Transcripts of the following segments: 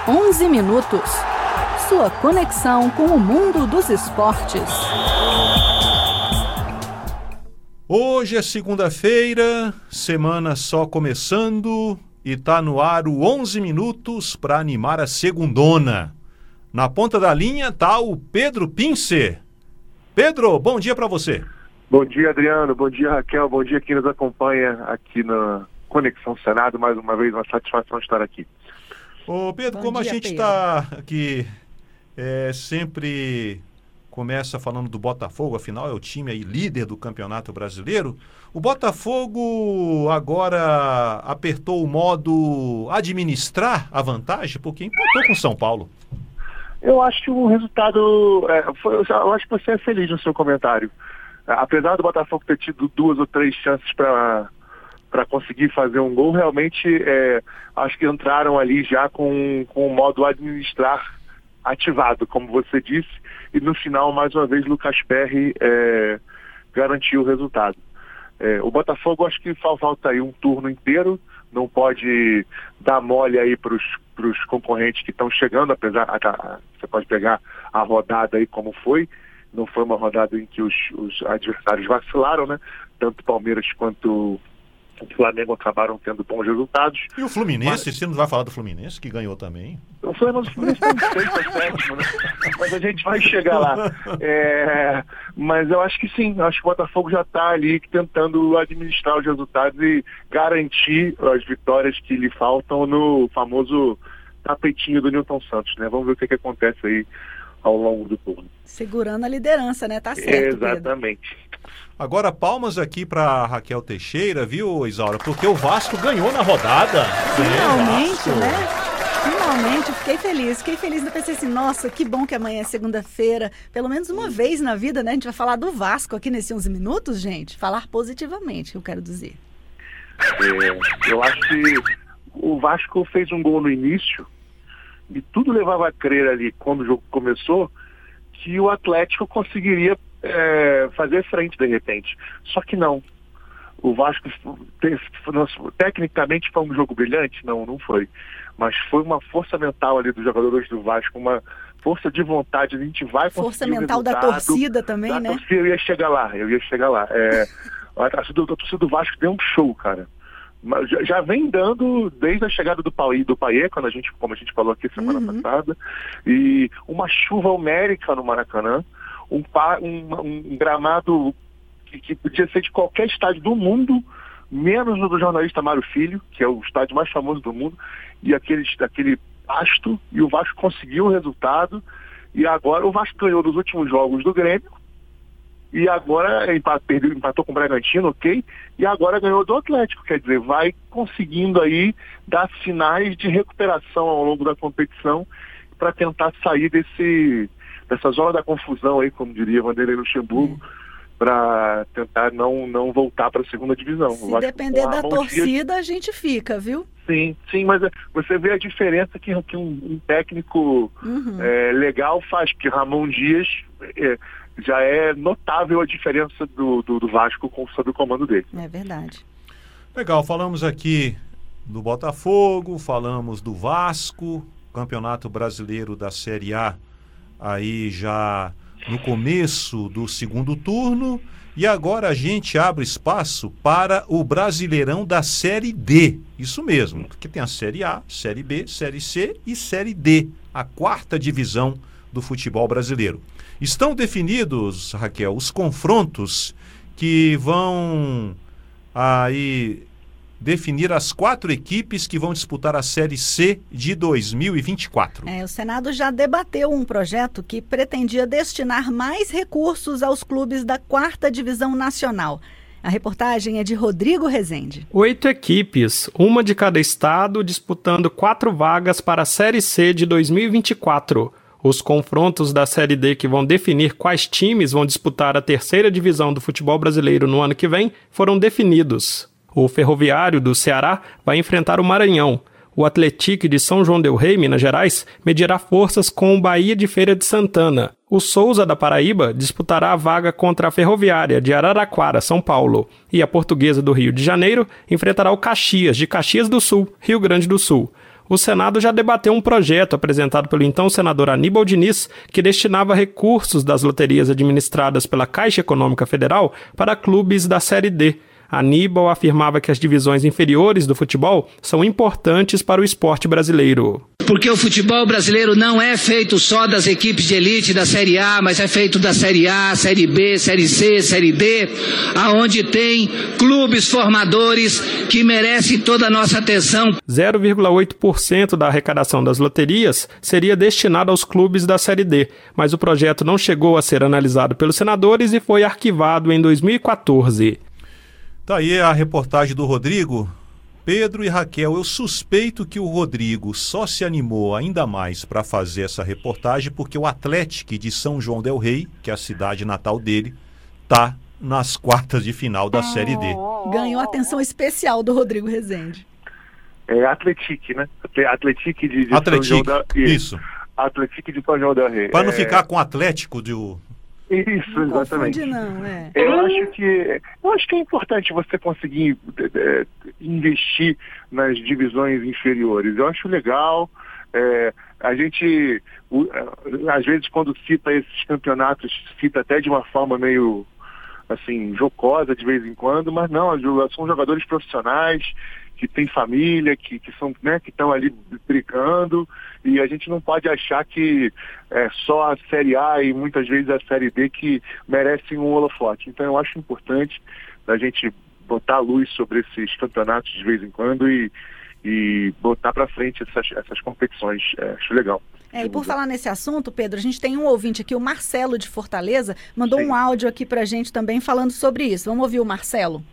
11 minutos. Sua conexão com o mundo dos esportes. Hoje é segunda-feira, semana só começando e tá no ar o 11 minutos para animar a segundona. Na ponta da linha tá o Pedro Pincer. Pedro, bom dia para você. Bom dia, Adriano. Bom dia, Raquel. Bom dia quem nos acompanha aqui na Conexão Senado. Mais uma vez, uma satisfação estar aqui. Ô Pedro, como a gente está aqui sempre começa falando do Botafogo, afinal é o time aí líder do Campeonato Brasileiro, o Botafogo agora apertou o modo administrar a vantagem, porque empatou com o São Paulo. Eu acho que o resultado... eu acho que você é feliz no seu comentário. Apesar do Botafogo ter tido 2 ou 3 chances para conseguir fazer um gol, realmente acho que entraram ali já com o modo administrar ativado, como você disse, e no final, mais uma vez, Lucas Perry garantiu o resultado. O Botafogo, acho que falta aí um turno inteiro, não pode dar mole aí para os concorrentes que estão chegando, apesar, você pode pegar a rodada aí como foi, não foi uma rodada em que os adversários vacilaram, né? Tanto Palmeiras quanto o Flamengo acabaram tendo bons resultados. E o Fluminense, você não vai falar do Fluminense, que ganhou também? O Fluminense tem 6-7, né? Mas a gente vai chegar lá. Mas eu acho que sim, acho que o Botafogo já está ali tentando administrar os resultados e garantir as vitórias que lhe faltam no famoso tapetinho do Nilton Santos, né? Vamos ver o que acontece aí ao longo do turno. Segurando a liderança, né? Tá certo, exatamente. Pedro. Agora, palmas aqui para Raquel Teixeira, viu, Isaura? Porque o Vasco ganhou na rodada. Finalmente, né? Finalmente, fiquei feliz. Ainda pensei assim, nossa, que bom que amanhã é segunda-feira. Pelo menos uma vez na vida, né? A gente vai falar do Vasco aqui nesse 11 minutos, gente. Falar positivamente, eu quero dizer. Eu acho que o Vasco fez um gol no início e tudo levava a crer ali, quando o jogo começou, que o Atlético conseguiria fazer frente de repente. Só que não. O Vasco, tecnicamente, foi um jogo brilhante? Não foi. Mas foi uma força mental ali dos jogadores do Vasco, uma força de vontade. A gente vai conseguir força mental da torcida também, né? Torcida, eu ia chegar lá. A torcida do Vasco deu um show, cara. Já vem dando desde a chegada do Payet, como a gente falou aqui semana passada, e uma chuva homérica no Maracanã, um gramado que podia ser de qualquer estádio do mundo, menos no do jornalista Mário Filho, que é o estádio mais famoso do mundo, e aquele pasto, e o Vasco conseguiu o resultado, e agora o Vasco ganhou dos últimos jogos do Grêmio, e agora empatou com o Bragantino, ok? E agora ganhou do Atlético, quer dizer, vai conseguindo aí dar sinais de recuperação ao longo da competição para tentar sair dessa zona da confusão aí, como diria Vanderlei Luxemburgo, para tentar não voltar para a segunda divisão. Se depender da torcida, a gente fica, viu? Sim, mas você vê a diferença que um técnico legal faz, porque Ramon Dias... já é notável a diferença do Vasco sob o comando dele. É verdade. Legal, falamos aqui do Botafogo, falamos do Vasco, Campeonato Brasileiro da Série A, aí já no começo do segundo turno, e agora a gente abre espaço para o Brasileirão da Série D. Isso mesmo, porque tem a Série A, Série B, Série C e Série D, a 4ª divisão do futebol brasileiro. Estão definidos, Raquel, os confrontos que vão aí definir as 4 equipes que vão disputar a Série C de 2024. O Senado já debateu um projeto que pretendia destinar mais recursos aos clubes da 4ª Divisão Nacional. A reportagem é de Rodrigo Rezende. 8 equipes, uma de cada estado, disputando 4 vagas para a Série C de 2024. Os confrontos da Série D que vão definir quais times vão disputar a 3ª divisão do futebol brasileiro no ano que vem foram definidos. O Ferroviário do Ceará vai enfrentar o Maranhão. O Atlético de São João del Rei, Minas Gerais, medirá forças com o Bahia de Feira de Santana. O Souza da Paraíba disputará a vaga contra a Ferroviária de Araraquara, São Paulo. E a Portuguesa do Rio de Janeiro enfrentará o Caxias de Caxias do Sul, Rio Grande do Sul. o Senado já debateu um projeto apresentado pelo então senador Aníbal Diniz, que destinava recursos das loterias administradas pela Caixa Econômica Federal para clubes da Série D. Aníbal afirmava que as divisões inferiores do futebol são importantes para o esporte brasileiro. Porque o futebol brasileiro não é feito só das equipes de elite da Série A, mas é feito da Série A, Série B, Série C, Série D, aonde tem clubes formadores que merecem toda a nossa atenção. 0,8% da arrecadação das loterias seria destinada aos clubes da Série D, mas o projeto não chegou a ser analisado pelos senadores e foi arquivado em 2014. Tá aí a reportagem do Rodrigo. Pedro e Raquel, eu suspeito que o Rodrigo só se animou ainda mais para fazer essa reportagem porque o Atlético de São João del Rei, que é a cidade natal dele, tá nas quartas de final da Série D. Ganhou atenção especial do Rodrigo Rezende. É Atlético, né? Atlético de São João del Rei. Isso. Atlético de São João del Rei. Para não ficar com o Atlético de... Isso, Não exatamente. confunde, não, é. Eu acho que é importante você conseguir investir nas divisões inferiores. Eu acho legal. A gente, às vezes, quando cita esses campeonatos, cita até de uma forma meio assim, jocosa de vez em quando, mas não, são jogadores profissionais que têm família, que são, né, que estão ali brigando, e a gente não pode achar que é só a Série A e muitas vezes a Série D que merecem um holofote. Então eu acho importante a gente botar a luz sobre esses campeonatos de vez em quando e botar para frente essas competições. Acho legal. E por falar nesse assunto, Pedro, a gente tem um ouvinte aqui, o Marcelo de Fortaleza, mandou um áudio aqui pra gente também falando sobre isso. Vamos ouvir o Marcelo?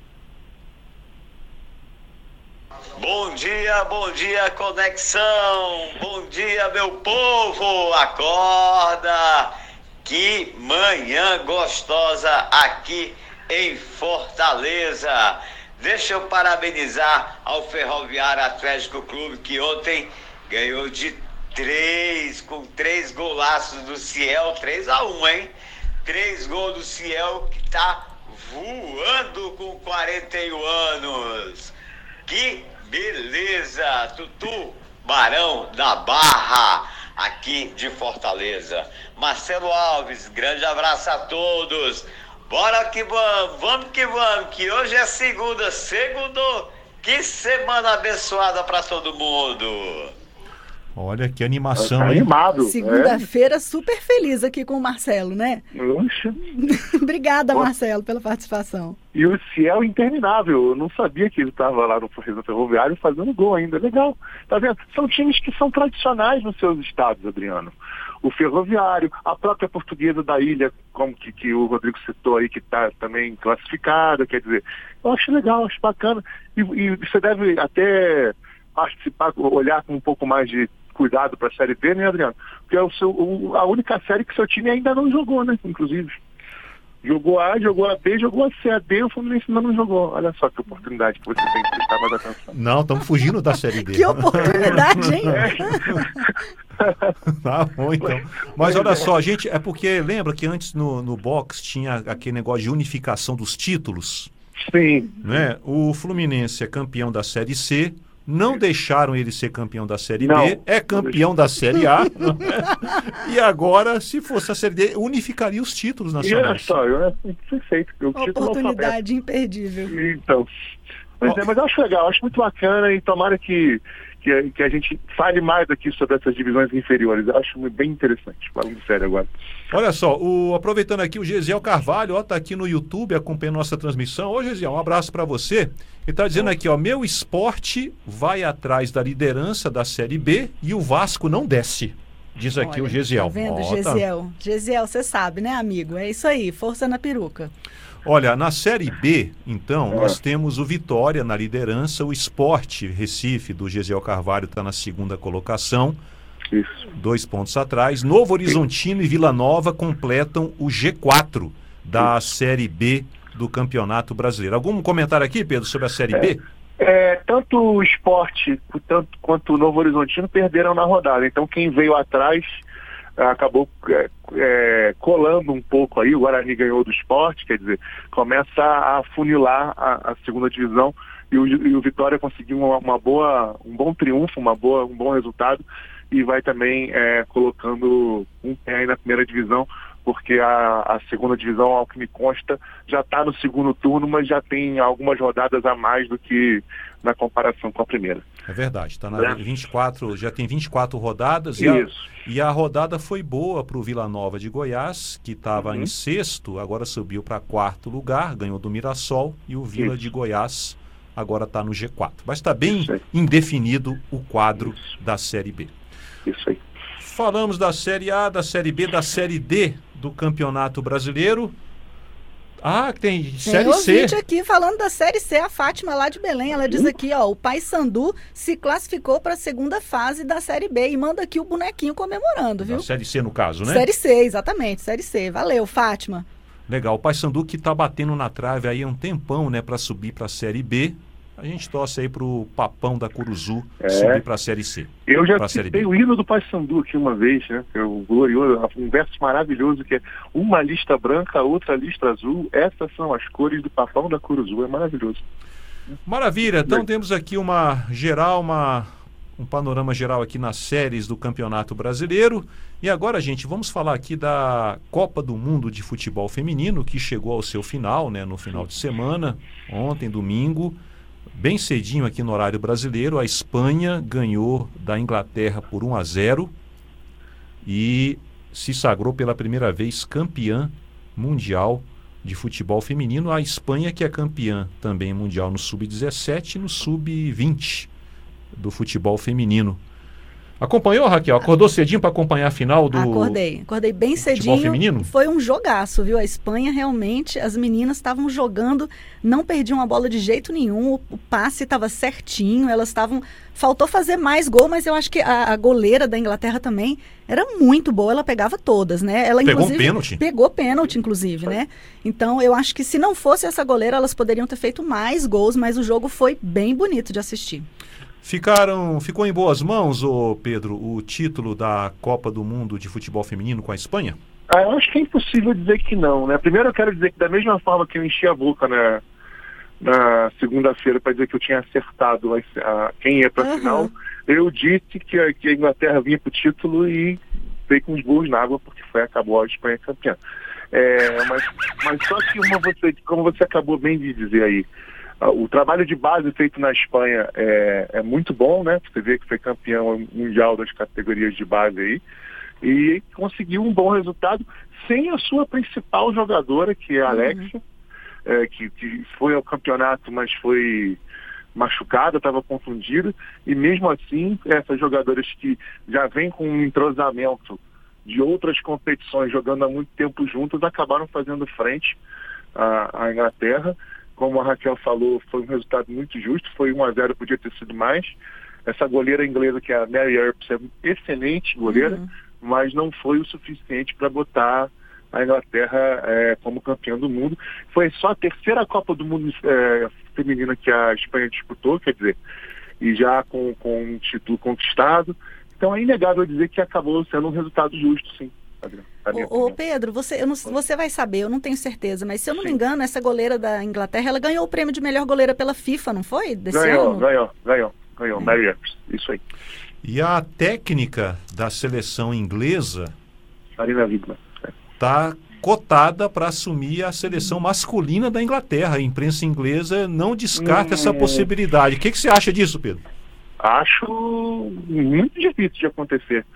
Bom dia, conexão! Bom dia, meu povo! Acorda! Que manhã gostosa aqui em Fortaleza! Deixa eu parabenizar ao Ferroviário Atlético Clube, que ontem ganhou com 3 golaços do Ciel, 3-1, hein? 3 gols do Ciel, que tá voando com 41 anos. Que beleza! Tutu Barão da Barra, aqui de Fortaleza. Marcelo Alves, grande abraço a todos. Bora que vamos, que hoje é segunda. Que semana abençoada para todo mundo. Olha que animação, tá hein? Animado. Segunda-feira super feliz aqui com o Marcelo, né? Oxa. Obrigada, Marcelo, pela participação. E o Ciel interminável. Eu não sabia que ele estava lá no Ferroviário fazendo gol ainda. Legal. Tá vendo? São times que são tradicionais nos seus estados, Adriano. O Ferroviário, a própria Portuguesa da Ilha, como que o Rodrigo citou aí, que está também classificada. Quer dizer, eu acho legal, acho bacana. E você deve até participar, olhar com um pouco mais de cuidado para a Série B, né, Adriano? Porque é a única série que seu time ainda não jogou, né, inclusive. Jogou A, jogou a B, jogou a C. A D, o Fluminense ainda não jogou. Olha só que oportunidade que você tem que prestar mais atenção. Não, estamos fugindo da Série D. Que oportunidade, hein? Tá bom, então. Mas olha só, gente, é porque lembra que antes no boxe tinha aquele negócio de unificação dos títulos? Sim. Né? O Fluminense é campeão da Série C, não deixaram ele ser campeão da Série Não. B, é campeão da Série A, e agora, se fosse a Série D, unificaria os títulos E olha nacionais. só, perfeito. O título Oportunidade imperdível. Então, mas eu acho legal, acho muito bacana e tomara que a gente fale mais aqui sobre essas divisões inferiores. Eu acho bem interessante, falando sério agora. Olha só, aproveitando aqui, o Gesiel Carvalho, está aqui no YouTube acompanhando nossa transmissão. Ô Gesiel, um abraço para você. Ele está dizendo aqui, ó, meu esporte vai atrás da liderança da Série B e o Vasco não desce. Diz aqui o Gesiel. Tá vendo, Gesiel? Gesiel, você sabe, né, amigo? É isso aí, força na peruca. Olha, na Série B, então, nós temos o Vitória na liderança, o Sport Recife, do Gesiel Carvalho, está na segunda colocação, Isso. 2 pontos atrás. Novo Horizontino e Vila Nova completam o G4 da Série B do Campeonato Brasileiro. Algum comentário aqui, Pedro, sobre a Série B? Tanto o Sport quanto o Novo Horizontino perderam na rodada, então quem veio atrás acabou colando um pouco aí. O Guarani ganhou do Sport, quer dizer, começa a funilar a segunda divisão e o Vitória conseguiu um bom triunfo, um bom resultado, e vai também colocando um pé aí na primeira divisão, porque a segunda divisão, ao que me consta, já está no segundo turno, mas já tem algumas rodadas a mais do que na comparação com a primeira. É verdade, está na 24, já tem 24 rodadas. Isso. E a rodada foi boa para o Vila Nova de Goiás, que estava em sexto, agora subiu para quarto lugar, ganhou do Mirassol, e o Vila de Goiás agora está no G4. Mas está bem indefinido o quadro da Série B. Isso aí. Falamos da Série A, da Série B, da Série D do Campeonato Brasileiro. Tem Série C. Tem ouvinte aqui falando da Série C, a Fátima lá de Belém. Ela diz aqui, o Paysandu se classificou para a segunda fase da Série B e manda aqui o bonequinho comemorando, viu? Da Série C no caso, né? Série C, exatamente, Série C. Valeu, Fátima. Legal, o Paysandu que está batendo na trave aí há um tempão, né, para subir para a Série B. A gente torce aí pro Papão da Curuzu subir para a Série C. Eu já citei o hino do Paysandu aqui uma vez, né? O glorioso, um verso maravilhoso que é: uma lista branca, outra lista azul, essas são as cores do Papão da Curuzu. É maravilhoso. Maravilha, então temos aqui um panorama geral aqui nas séries do Campeonato Brasileiro. E agora, gente, vamos falar aqui da Copa do Mundo de Futebol Feminino, que chegou ao seu final, né, no final de semana, ontem, domingo. Bem cedinho aqui no horário brasileiro, a Espanha ganhou da Inglaterra por 1-0 e se sagrou pela primeira vez campeã mundial de futebol feminino. A Espanha que é campeã também mundial no Sub-17 e no Sub-20 do futebol feminino. Acompanhou, Raquel? Acordou cedinho para acompanhar a final do Acordei bem cedinho. Futebol feminino? Foi um jogaço, viu? A Espanha realmente, as meninas estavam jogando, não perdiam a bola de jeito nenhum, o passe estava certinho, faltou fazer mais gol, mas eu acho que a goleira da Inglaterra também era muito boa, ela pegava todas, né? Ela pegou inclusive pênalti. Pegou pênalti, inclusive, né? Então eu acho que se não fosse essa goleira, elas poderiam ter feito mais gols, mas o jogo foi bem bonito de assistir. Ficou em boas mãos, Pedro, o título da Copa do Mundo de Futebol Feminino com a Espanha? Eu acho que é impossível dizer que não, né? Primeiro eu quero dizer que da mesma forma que eu enchi a boca na segunda-feira para dizer que eu tinha acertado quem ia para a final, eu disse que a Inglaterra vinha para o título e veio com os burros na água, porque acabou a Espanha campeã. Mas só que como você acabou bem de dizer aí, o trabalho de base feito na Espanha é muito bom, né? Você vê que foi campeão mundial das categorias de base aí e conseguiu um bom resultado sem a sua principal jogadora, que é a Alexia, que foi ao campeonato, mas foi machucada, estava confundida, e mesmo assim essas jogadoras que já vêm com um entrosamento de outras competições, jogando há muito tempo juntas, acabaram fazendo frente à Inglaterra. Como a Raquel falou, foi um resultado muito justo, foi 1-0, podia ter sido mais. Essa goleira inglesa, que é a Mary Earps, é uma excelente goleira, mas não foi o suficiente para botar a Inglaterra como campeã do mundo. Foi só a terceira Copa do Mundo feminina que a Espanha disputou, quer dizer, e já com um título conquistado. Então é inegável dizer que acabou sendo um resultado justo, sim. Pedro, você vai saber, eu não tenho certeza, mas se eu não me engano, essa goleira da Inglaterra, ela ganhou o prêmio de melhor goleira pela FIFA, não foi? Ganhou, Mary Earps, isso aí. E a técnica da seleção inglesa Sarina Wiegman está cotada para assumir a seleção masculina da Inglaterra. A imprensa inglesa não descarta essa possibilidade. O que você acha disso, Pedro? Acho muito difícil de acontecer,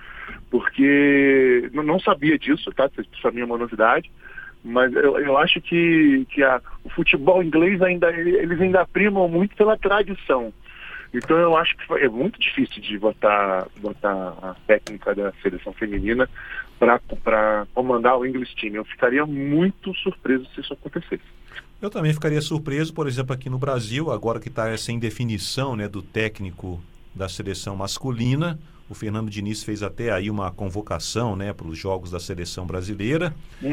porque não sabia disso, tá? Isso para mim é uma novidade, mas eu acho que o futebol inglês eles ainda primam muito pela tradição. Então eu acho que é muito difícil de botar a técnica da seleção feminina para comandar o English Team. Eu ficaria muito surpreso se isso acontecesse. Eu também ficaria surpreso, por exemplo, aqui no Brasil, agora que está essa indefinição, né, do técnico da seleção masculina. O Fernando Diniz fez até aí uma convocação, né, para os jogos da seleção brasileira.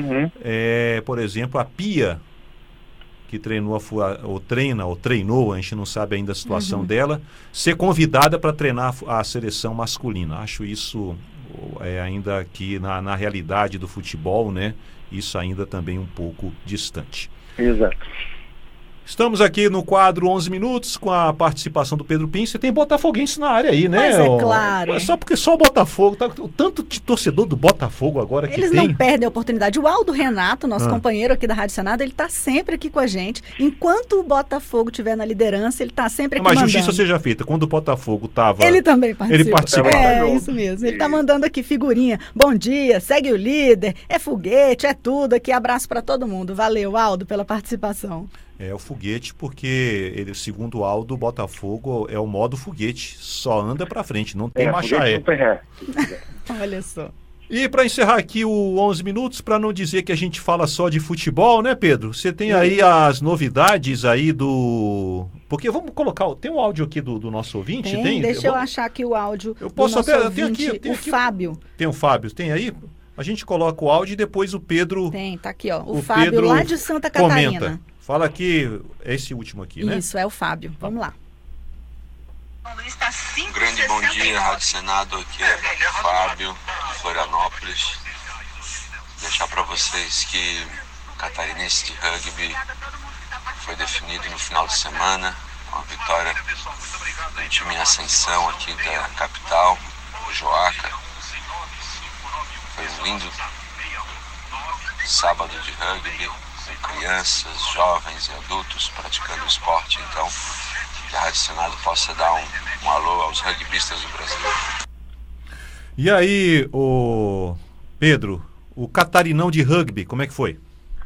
Por exemplo, a Pia, que treinou, treinou, a gente não sabe ainda a situação dela, ser convidada para treinar a seleção masculina. Acho isso ainda aqui na realidade do futebol, né, isso ainda também um pouco distante. Exato. Estamos aqui no quadro 11 Minutos com a participação do Pedro Pincer. Tem botafoguense na área aí, né? Mas é claro. Só porque só o Botafogo, tá, o tanto de torcedor do Botafogo agora que Eles tem. não perdem a oportunidade. O Aldo Renato, nosso companheiro aqui da Rádio Senado, ele tá sempre aqui com a gente. Enquanto o Botafogo estiver na liderança, ele tá sempre aqui Mas mandando. justiça seja feita. Quando o Botafogo tava... Ele também participa. Ele participa. É, isso mesmo. Ele tá mandando aqui figurinha. Bom dia, segue o líder, é foguete, é tudo aqui. Abraço para todo mundo. Valeu, Aldo, pela participação. É o foguete, porque ele, segundo o Aldo, o Botafogo é o modo foguete, só anda pra frente, não tem marcha ré. Olha só. E para encerrar aqui o 11 Minutos, para não dizer que a gente fala só de futebol, né, Pedro? Você tem aí as novidades aí do... Porque vamos colocar... Tem um áudio aqui do nosso ouvinte? Tem? Deixa eu achar aqui o áudio eu posso do nosso até... ouvinte, Tem aqui, Fábio. Tem o Fábio, tem aí? A gente coloca o áudio e depois o Pedro... Tem, tá aqui, ó. O Fábio, Pedro lá de Santa Catarina. Comenta. Fala aqui, esse último aqui, né? Isso, é o Fábio. Vamos lá. Um grande bom dia, Rádio Senado, aqui é Fábio, de Florianópolis. Deixar para vocês que o catarinense de rugby foi definido no final de semana, uma vitória do time em ascensão aqui da capital, o Joaca. Foi um lindo sábado de rugby, com crianças, jovens e adultos praticando esporte, então que a Rádio Senado possa dar um alô aos rugbistas do Brasil. E aí, Pedro, o Catarinão de rugby, como é que foi?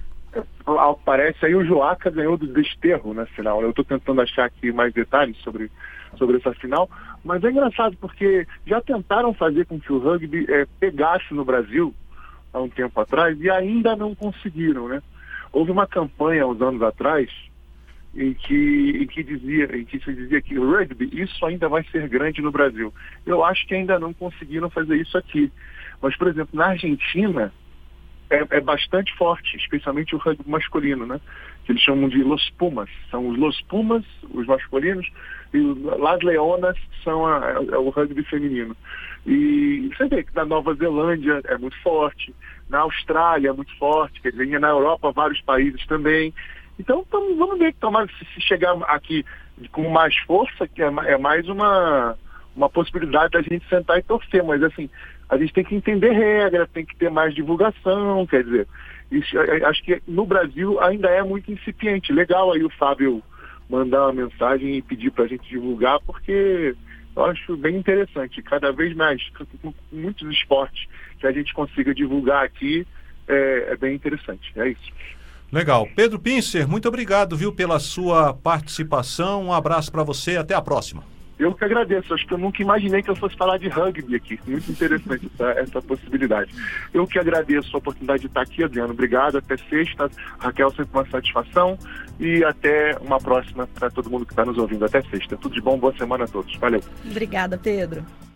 Parece aí o Joaca ganhou do Desterro na final. Eu estou tentando achar aqui mais detalhes sobre essa final, mas é engraçado porque já tentaram fazer com que o rugby pegasse no Brasil há um tempo atrás e ainda não conseguiram, né? Houve uma campanha uns anos atrás em que se dizia que o rugby, isso ainda vai ser grande no Brasil. Eu acho que ainda não conseguiram fazer isso aqui. Mas, por exemplo, na Argentina é bastante forte, especialmente o rugby masculino, né? Que eles chamam de Los Pumas. São os Los Pumas, os masculinos, e Las Leonas são o rugby feminino. E você vê que na Nova Zelândia é muito forte, na Austrália é muito forte, quer dizer, na Europa vários países também. Então vamos ver, se chegar aqui com mais força, que é mais uma possibilidade da gente sentar e torcer, mas assim, a gente tem que entender regra, tem que ter mais divulgação, quer dizer, isso, acho que no Brasil ainda é muito incipiente. Legal aí o Fábio mandar uma mensagem e pedir para a gente divulgar, porque eu acho bem interessante, cada vez mais, com muitos esportes que a gente consiga divulgar aqui, é bem interessante, é isso. Legal. Pedro Pincer, muito obrigado, viu, pela sua participação. Um abraço para você, até a próxima. Eu que agradeço, acho que eu nunca imaginei que eu fosse falar de rugby aqui. Muito interessante essa possibilidade. Eu que agradeço a oportunidade de estar aqui, Adriano. Obrigado, até sexta. Raquel, sempre uma satisfação. E até uma próxima para todo mundo que está nos ouvindo. Até sexta. Tudo de bom, boa semana a todos. Valeu. Obrigada, Pedro.